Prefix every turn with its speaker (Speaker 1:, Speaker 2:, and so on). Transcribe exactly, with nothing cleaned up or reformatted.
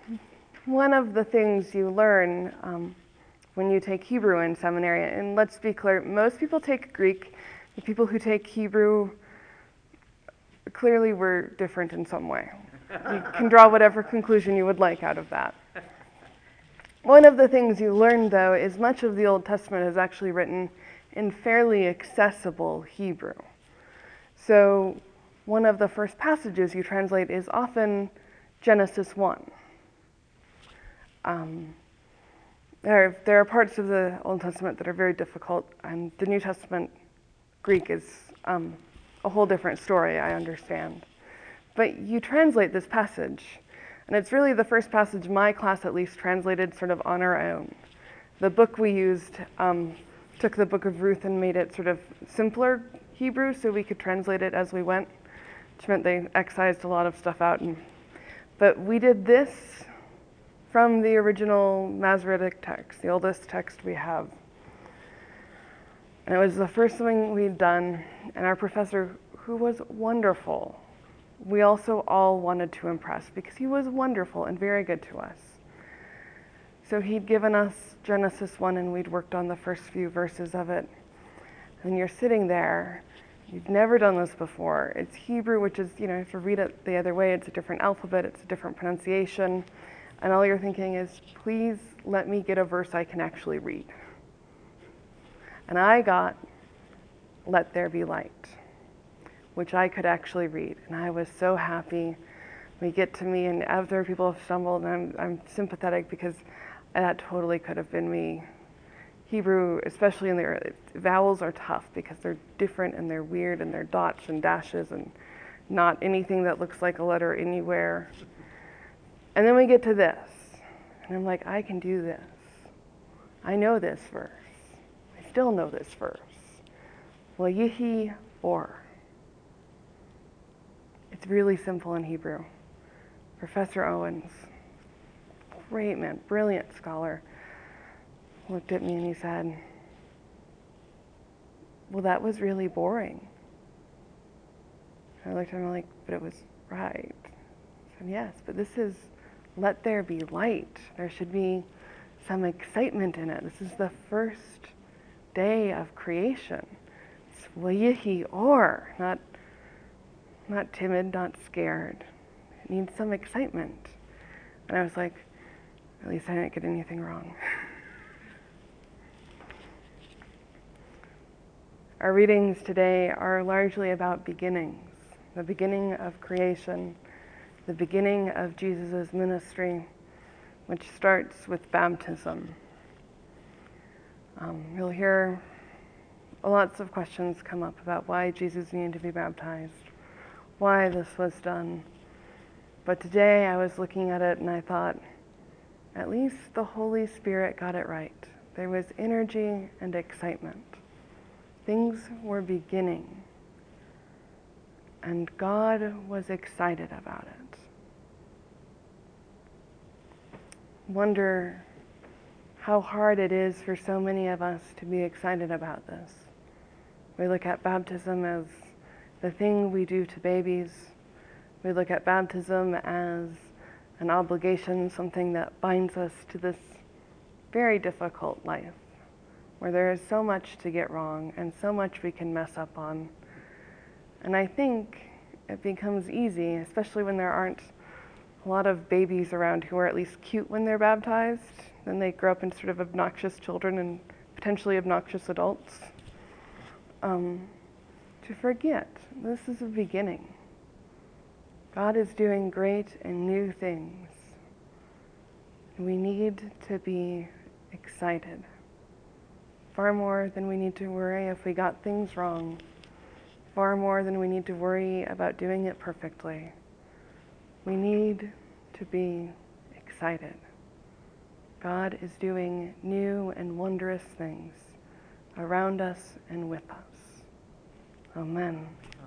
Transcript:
Speaker 1: one of the things you learn um, when you take Hebrew in seminary, and let's be clear, most people take Greek. The people who take Hebrew clearly were different in some way. You can draw whatever conclusion you would like out of that. One of the things you learn, though, is much of the Old Testament is actually written in fairly accessible Hebrew. So one of the first passages you translate is often Genesis one. Um, there, are, there are parts of the Old Testament that are very difficult, and the New Testament Greek is um, a whole different story, I understand. But you translate this passage, and it's really the first passage my class at least translated sort of on our own. The book we used um, took the book of Ruth and made it sort of simpler Hebrew so we could translate it as we went, which meant they excised a lot of stuff out. And, but we did this from the original Masoretic text, the oldest text we have. And it was the first thing we'd done, and our professor, who was wonderful, we also all wanted to impress because he was wonderful and very good to us. So he'd given us Genesis one, and we'd worked on the first few verses of it. And you're sitting there, you've never done this before. It's Hebrew, which is, you know, if you read it the other way, it's a different alphabet, it's a different pronunciation. And all you're thinking is, please let me get a verse I can actually read. And I got, let there be light, which I could actually read. And I was so happy. We get to me, and other people have stumbled, and I'm, I'm sympathetic because that totally could have been me. Hebrew, especially in the early, vowels are tough because they're different and they're weird and they're dots and dashes and not anything that looks like a letter anywhere. And then we get to this, and I'm like, I can do this. I know this verse. I still know this verse. Wayihi or. It's really simple in Hebrew. Professor Owens, great man, brilliant scholar, looked at me and he said, well, that was really boring. I looked at him like, but it was right. I said, yes, but this is, let there be light. There should be some excitement in it. This is the first day of creation. It's wayihi or, not, not timid, not scared. It needs some excitement. And I was like, at least I didn't get anything wrong. Our readings today are largely about beginnings, the beginning of creation, the beginning of Jesus' ministry, which starts with baptism. Um, you'll hear lots of questions come up about why Jesus needed to be baptized, why this was done. But today I was looking at it and I thought, at least the Holy Spirit got it right. There was energy and excitement. Things were beginning, and God was excited about it. Wonder how hard it is for so many of us to be excited about this. We look at baptism as the thing we do to babies. We look at baptism as an obligation, something that binds us to this very difficult life, where there is so much to get wrong and so much we can mess up on. And I think it becomes easy, especially when there aren't a lot of babies around who are at least cute when they're baptized. Then they grow up into sort of obnoxious children and potentially obnoxious adults. Um, to forget, this is a beginning. God is doing great and new things. We need to be excited. Far more than we need to worry if we got things wrong. Far more than we need to worry about doing it perfectly. We need to be excited. God is doing new and wondrous things around us and with us. Amen.